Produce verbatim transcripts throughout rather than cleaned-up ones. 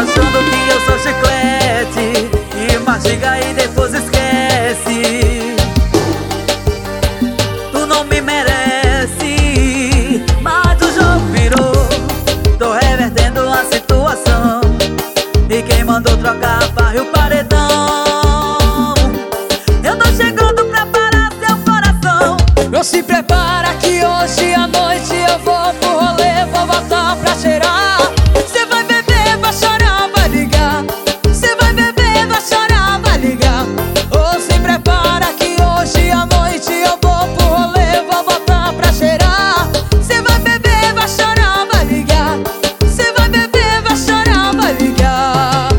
achando que eu sou chiclete e mastiga e depois esquece. Tu não me merece, mas o jogo virou. Tô revertendo a situação e quem mandou trocar varre o paredão. Eu tô chegando pra parar seu coração. Não se prepara que hoje à noite eu vou pro rolê, vou voltar pra cheirar. Cê vai beber, vai chorar, vai ligar. Cê vai beber, vai chorar, vai ligar. Ou se prepara que hoje à noite eu vou pro rolê, vou voltar pra cheirar. Cê vai beber, vai chorar, vai ligar. Cê vai beber, vai chorar, vai ligar.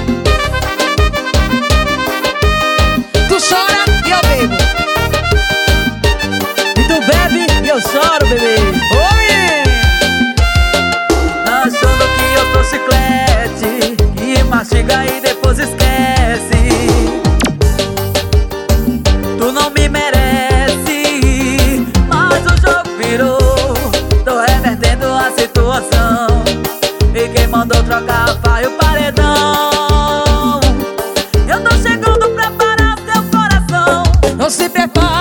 Tu chora e eu bebo. E tu bebe e eu choro, bebê. Oi! Achando que eu sou chiclete e mastiga e depois esquece. Tu não me merece, mas o jogo virou. Tô revertendo a situação e quem mandou trocar vai o paredão. Eu tô chegando pra parar seu coração. Não se prepara